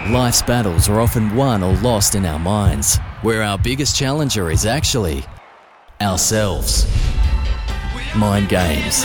Life's battles are often won or lost in our minds, where our biggest challenger is actually ourselves. Mind Games.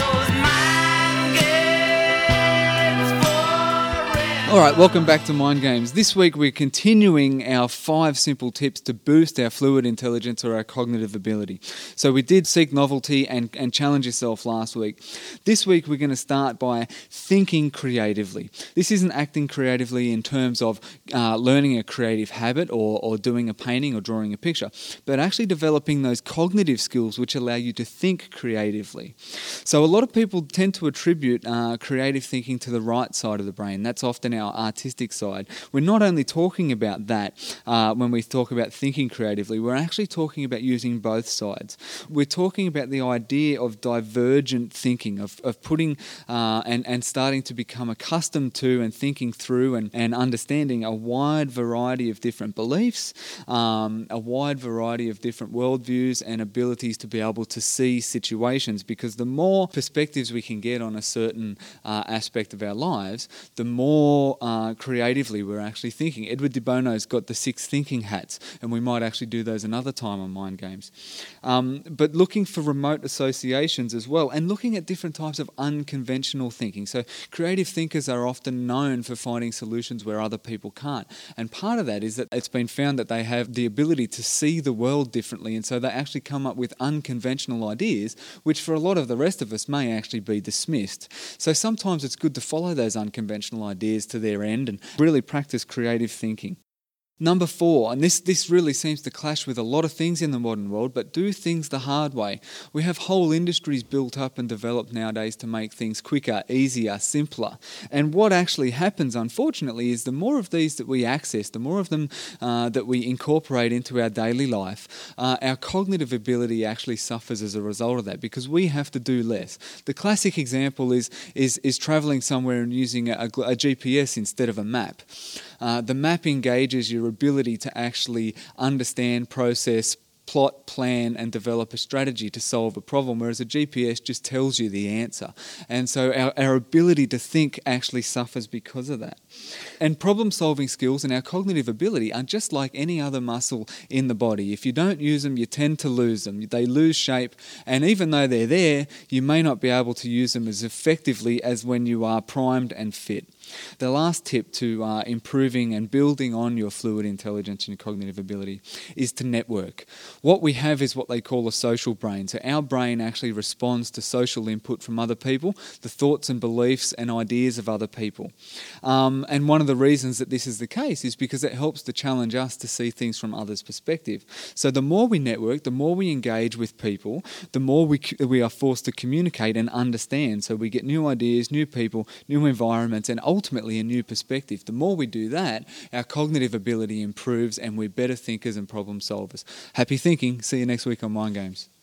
All right, welcome back to Mind Games. This week we're continuing our 5 simple tips to boost our fluid intelligence or our cognitive ability. So we did seek novelty and challenge yourself last week. This week we're going to start by thinking creatively. This isn't acting creatively in terms of learning a creative habit or doing a painting or drawing a picture, but actually developing those cognitive skills which allow you to think creatively. So a lot of people tend to attribute creative thinking to the right side of the brain. That's often our artistic side. We're not only talking about that when we talk about thinking creatively, we're actually talking about using both sides. We're talking about the idea of divergent thinking, of putting and starting to become accustomed to and thinking through and understanding a wide variety of different beliefs, a wide variety of different worldviews and abilities to be able to see situations, because the more perspectives we can get on a certain aspect of our lives, the more creatively we're actually thinking. Edward de Bono's got the 6 thinking hats, and we might actually do those another time on Mind Games. But looking for remote associations as well, and looking at different types of unconventional thinking. So creative thinkers are often known for finding solutions where other people can't. And part of that is that it's been found that they have the ability to see the world differently, and so they actually come up with unconventional ideas, which for a lot of the rest of us may actually be dismissed. So sometimes it's good to follow those unconventional ideas to their end and really practice creative thinking. Number 4, and this really seems to clash with a lot of things in the modern world, but do things the hard way. We have whole industries built up and developed nowadays to make things quicker, easier, simpler. And what actually happens, unfortunately, is the more of these that we access, the more of them that we incorporate into our daily life, our cognitive ability actually suffers as a result of that, because we have to do less. The classic example is travelling somewhere and using a GPS instead of a map. The map engages your ability to actually understand, process, plot, plan and develop a strategy to solve a problem, whereas a GPS just tells you the answer. And so our ability to think actually suffers because of that. And problem-solving skills and our cognitive ability are just like any other muscle in the body. If you don't use them, you tend to lose them. They lose shape, and even though they're there, you may not be able to use them as effectively as when you are primed and fit. The last tip to improving and building on your fluid intelligence and your cognitive ability is to network. What we have is what they call a social brain. So our brain actually responds to social input from other people, the thoughts and beliefs and ideas of other people. And one of the reasons that this is the case is because it helps to challenge us to see things from others' perspective. So the more we network, the more we engage with people, the more we are forced to communicate and understand. So we get new ideas, new people, new environments, and ultimately a new perspective. The more we do that, our cognitive ability improves and we're better thinkers and problem solvers. Happy thinking. See you next week on Mind Games.